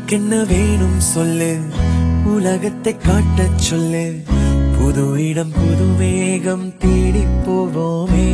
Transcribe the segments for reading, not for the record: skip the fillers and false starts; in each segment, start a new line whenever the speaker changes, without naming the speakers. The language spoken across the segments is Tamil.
உனக்கென்ன வேணும் சொல்லு, உலகத்தை காட்டச் சொல்லு. புது இடம் புது மேகம் தேடி போவோமே.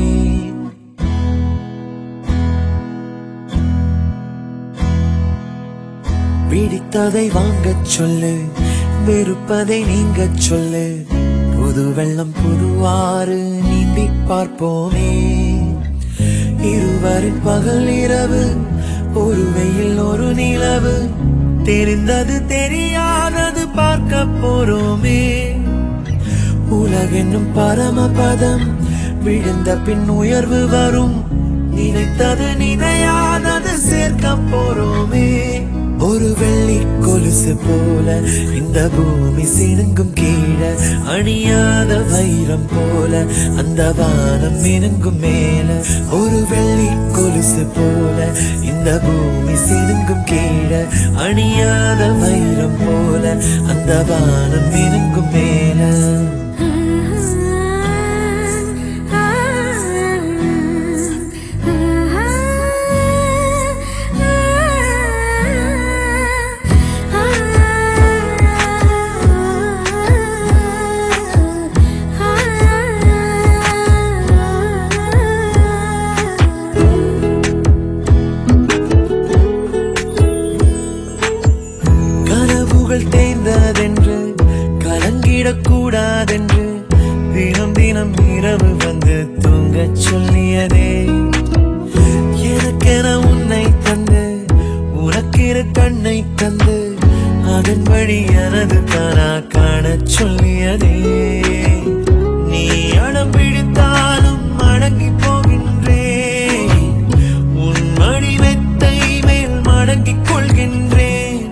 பிடித்ததை வாங்கச் சொல்லு, வெறுப்பதை நீங்கச் சொல்லு. புது வெள்ளம் புதுவாறு நீந்தி பார்ப்போமே. இருவரின் பகல் இரவு, ஒரு வெயில் ஒரு நிலவு. தெரிந்தது தெரியாதது பார்க்க போறோமே. உலகென்னும் பரமபதம், விழுந்த பின் உயர்வு வரும். நினைத்தது நினையாதது சேர்க்க போறோமே. ஒரு வெள்ளி கொலுசு போல இந்த பூமி சினுங்கும் கீழே, அணியாத வைரம் போல அந்த வானம் மினுங்கும் மேல. ஒரு வெள்ளி கொலுசு போல இந்த பூமி சினுங்கும் கீழே, அணியாத வைரம் போல அந்த வானம் மினுங்கும் மேல. தேர்ந்ததென்று கலங்கிடக்கூடாதென்று தினம் தினம் இரவு வந்து தூங்கச் சொல்லியதே. எனக்கென உன்னை தந்து உனக்கிரு கண்ணை தந்து அதன் வழி எனது தானா காணச் சொல்லியதே. நீ அடம் பிடித்தாலும் அடங்கி போகின்றேன், உன் மடி மெத்தை மேல் மடங்கிக் கொள்கின்றேன்.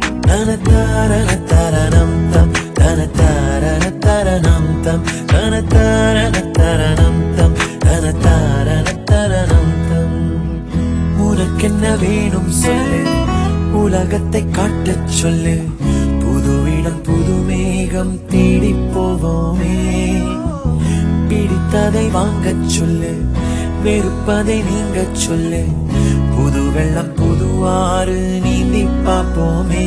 தனதாரணம் தம் தனதாரணம் தம் தனதாரணம் தம் தனதாரணம் தம். உனக்கென்ன வேணும் சொல்லு, உலகத்தை காட்டச் சொல்லு. புது இடம் புது மேகம் தேடி போவோமே. பிடித்ததை வாங்கச் சொல்லு, வெறுப்பதை நீங்கச் சொல்லு. புது வெள்ளம் புதுவாறு நீந்தி பார்ப்போமே.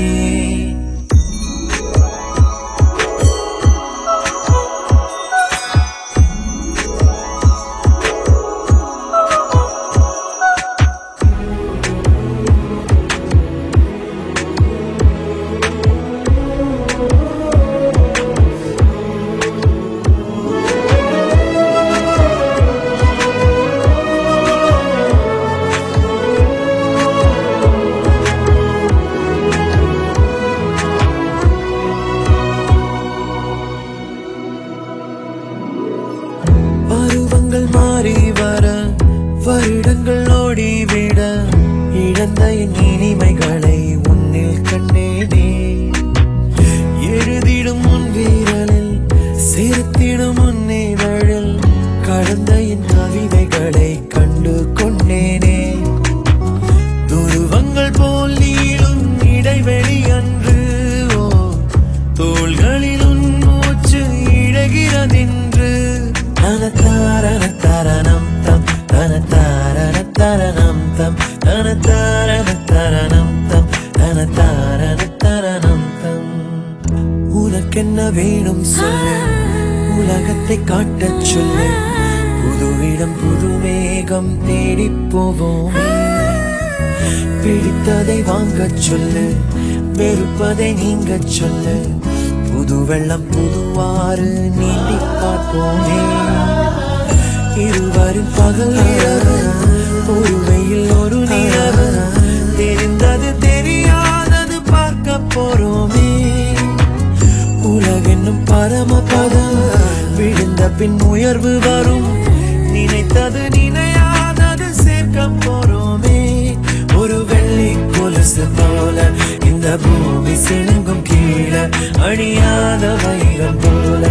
மாறி வர வருடங்கள் ஓடிவிட, இழந்த என் இனிமைகளை உன்னில் கண்டேனே. எழுதிடும் உன் வீரலில் சேர்த்திடும் உன் இதழில் கடந்த என் கவிதைகளை கண்டு கொண்டேனே. துருவங்கள் போல் நீளும் இடைவெளி அன்று, ஓ தோள்களில் உன் மூச்சு இழகிறதென்று. தனதாரணம் தம் தனதாரணம் தம் தனதாரணம் தம் தனதாரணம் தம். உனக்கென்ன வேணும் சொல்லு, உலகத்தை காட்டச் சொல்லு. புது இடம் புது மேகம் தேடி போவோமே. பிடித்ததை வாங்கச் சொல்லு, வெறுப்பதை நீங்கச் சொல்லு. புது வெள்ளம் புதுவாறு நீந்தி பார்ப்போமே. இருவரின் பகல் இரவு, ஒரு வெயில் ஒரு நிலவு. தெரிந்தது தெரியாதது பார்க்க போறோமே. உலகென்னும் பரமபதம், விழுந்த பின் உயர்வு வரும். நினைத்தது நினையாதது சேர்க்க போறோமே. ஒரு வெள்ளி கொலுசு போல இந்த பூமி சினுங்கும் கீழே, அணியாத வைரம் போல